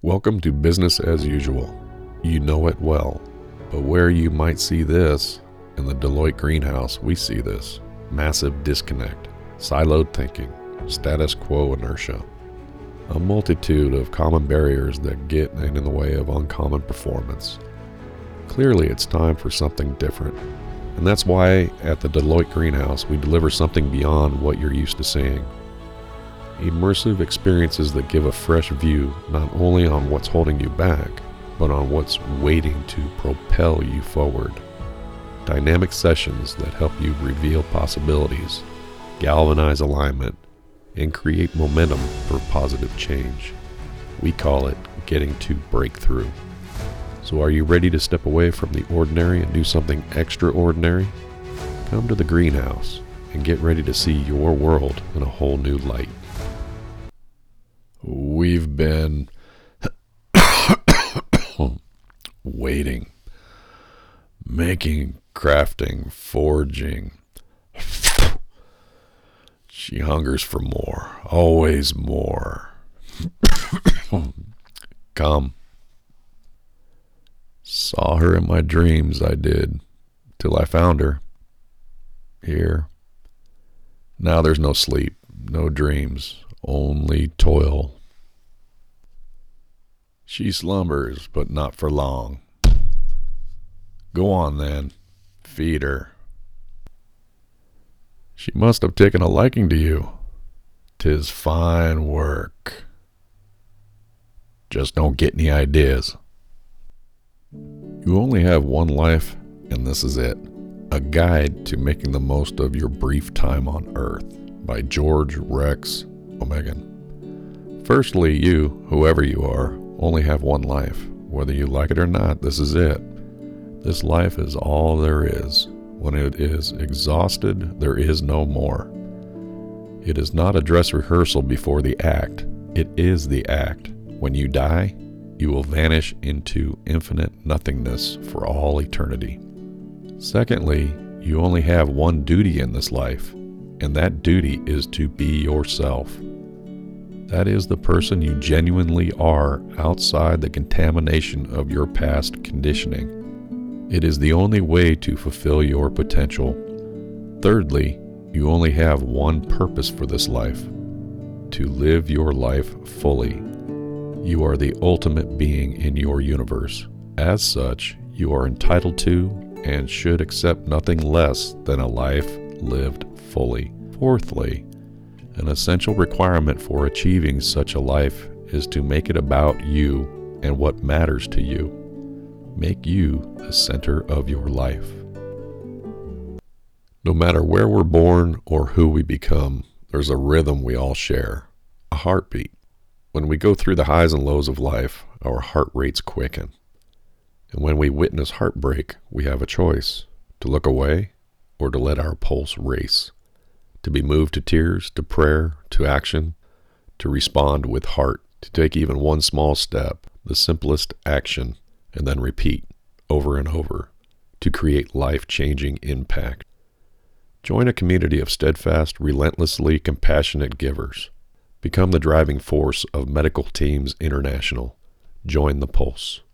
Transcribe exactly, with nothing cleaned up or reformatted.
Welcome to Business as Usual. You know it well, but where you might see this, in the Deloitte greenhouse, we see this. Massive disconnect, siloed thinking, status quo inertia. A multitude of common barriers that get in the way of uncommon performance. Clearly, it's time for something different. And that's why at the Deloitte greenhouse, we deliver something beyond what you're used to seeing. Immersive experiences that give a fresh view not only on what's holding you back, but on what's waiting to propel you forward. Dynamic sessions that help you reveal possibilities, galvanize alignment, and create momentum for positive change. We call it getting to breakthrough. So are you ready to step away from the ordinary and do something extraordinary? Come to the greenhouse and get ready to see your world in a whole new light. We've been waiting, making, crafting, forging. She hungers for more, always more. Come. Saw her in my dreams, I did, till I found her. Here. Now there's no sleep, no dreams, only toil. She slumbers, but not for long. Go on then, feed her. She must have taken a liking to you. 'Tis fine work. Just don't get any ideas. You only have one life, and this is it. A Guide to Making the Most of Your Brief Time on Earth by George Rex Omegan. Firstly, you, whoever you are, only have one life. Whether you like it or not, this is it. This life is all there is. When it is exhausted, there is no more. It is not a dress rehearsal before the act. It is the act. When you die, you will vanish into infinite nothingness for all eternity. Secondly, you only have one duty in this life, and that duty is to be yourself. That is the person you genuinely are outside the contamination of your past conditioning. It is the only way to fulfill your potential. Thirdly, you only have one purpose for this life: to live your life fully. You are the ultimate being in your universe. As such, you are entitled to and should accept nothing less than a life lived fully. Fourthly, an essential requirement for achieving such a life is to make it about you and what matters to you. Make you the center of your life. No matter where we're born or who we become, there's a rhythm we all share, a heartbeat. When we go through the highs and lows of life, our heart rates quicken. And when we witness heartbreak, we have a choice: to look away or to let our pulse race. To be moved to tears, to prayer, to action, to respond with heart, to take even one small step, the simplest action, and then repeat over and over to create life-changing impact. Join a community of steadfast, relentlessly compassionate givers. Become the driving force of Medical Teams International. Join the Pulse.